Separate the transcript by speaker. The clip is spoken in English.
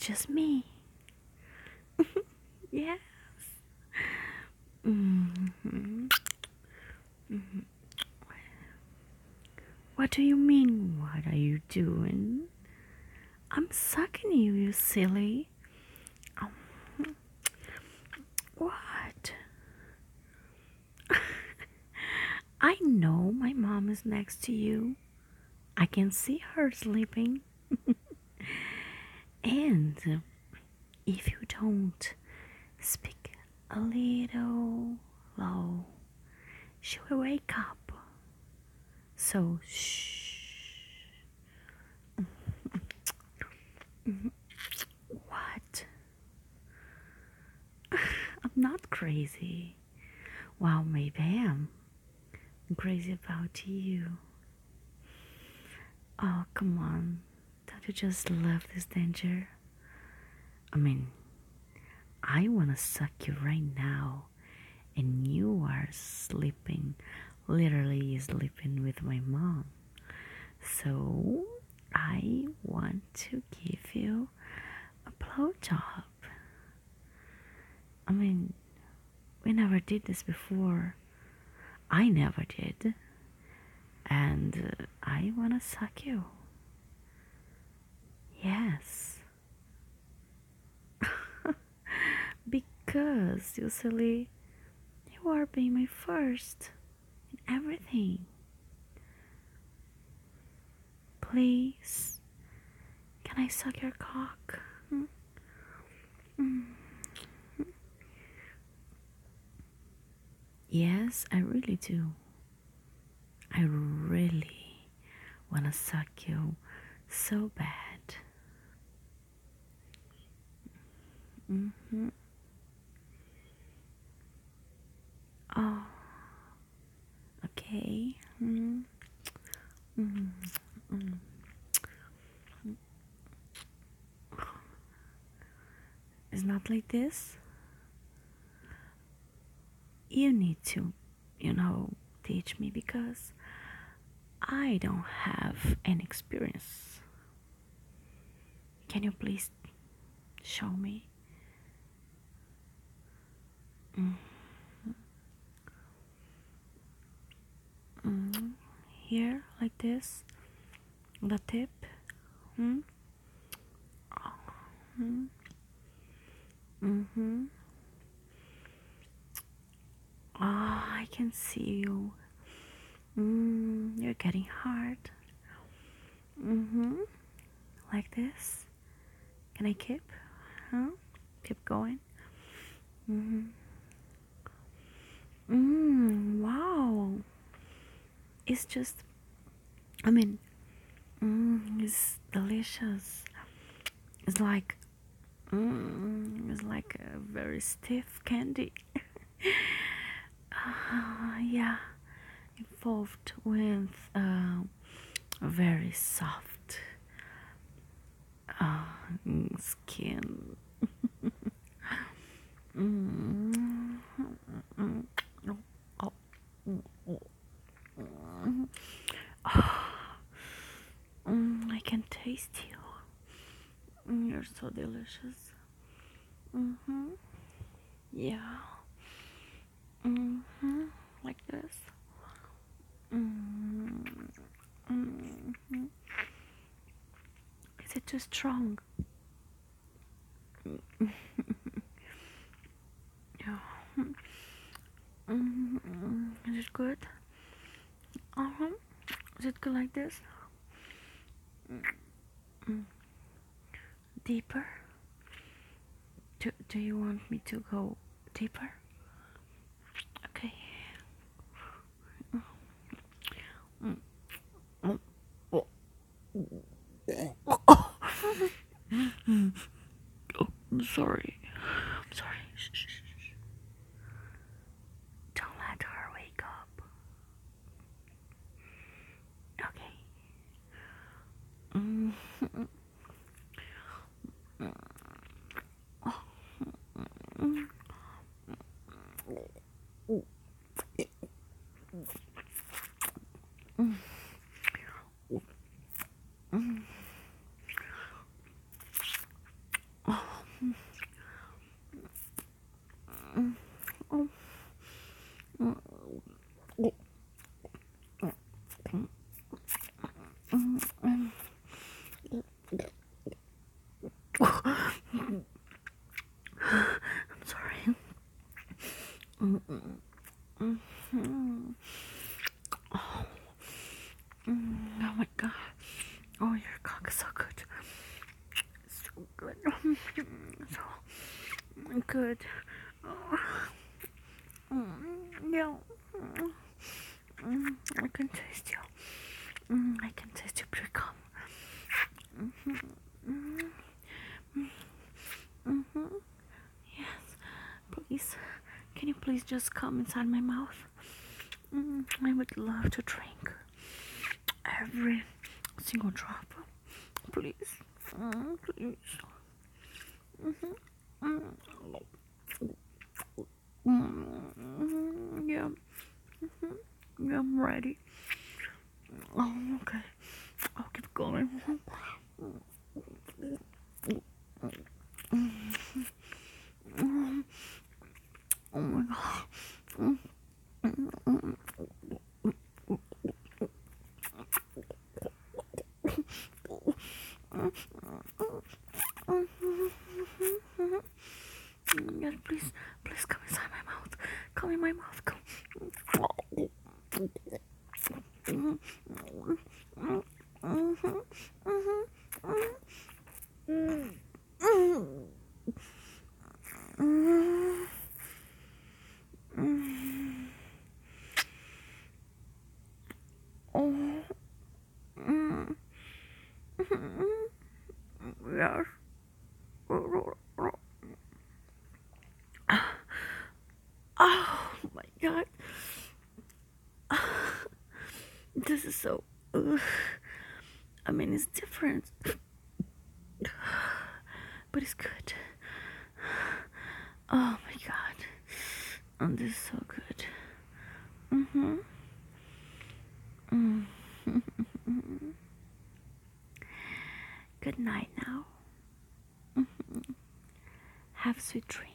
Speaker 1: just me. Yes. Mhm. What do you mean? What are you doing? I'm sucking you, you silly. Um, what? I know my mom is next to you. I can see her sleeping. And if you don't speak a little low, she will wake up. So, shh. What? I'm not crazy. Well, maybe I am. I'm crazy about you. Oh, come on. Don't you just love this danger? I mean, I wanna suck you right now, and you are sleeping, literally sleeping with my mom. So, I want to give you a blowjob. I mean, we never did this before. I never did. And I wanna suck you. Yes. Because, you silly, you are being my first in everything. Please, can I suck your cock? Mm. Yes, I really do. I really wanna suck you so bad. Mm-hmm. Oh, okay. Mm. Mm. Mm. It's not like this. You need to, teach me because I don't have any experience. Can you please show me? Mm. Mm. Here, like this, the tip. Mm. Mm. Mm-hmm. Oh, I can see you. You're getting hard. Mm-hmm. Like this. Can I keep? Huh? Keep going. Mm-hmm. Wow. It's just, I mean, it's delicious. It's like, it's like a very stiff candy. Yeah, involved with a very soft uh, skin. Mm, mm, oh, oh, mm, I can taste you. You're so delicious. Mm-hmm. Yeah. Mm-hmm. Like this. Mm-hmm. Mm-hmm. Is it too strong? Yeah. Mm-hmm. Is it good? Uh-huh. Is it good like this? Mm. Deeper? Do you want me to go deeper? Okay. Mm. Mm. Oh. Oh. Oh, I'm sorry. I'm sorry. Shh, shh, shh. Don't let her wake up. Okay. Mm. Mm. Mm. I'm sorry. Oh my god. Oh, your cock is so good. So good. So good. Oh, yeah. I can taste you. I can taste your pretty cum. Yes. Please. Can you please just come inside my mouth? I would love to drink every single drop. Please. Please. Yeah. Yeah, I'm ready. Oh, okay. I'll keep going. Oh my god. Yes, please, please come inside my mouth. Come in my mouth. Come. Oh, yes. Oh my god. This is so. I mean, it's different, but it's good. Oh my god. And this is so good. Good night now. Have sweet dreams.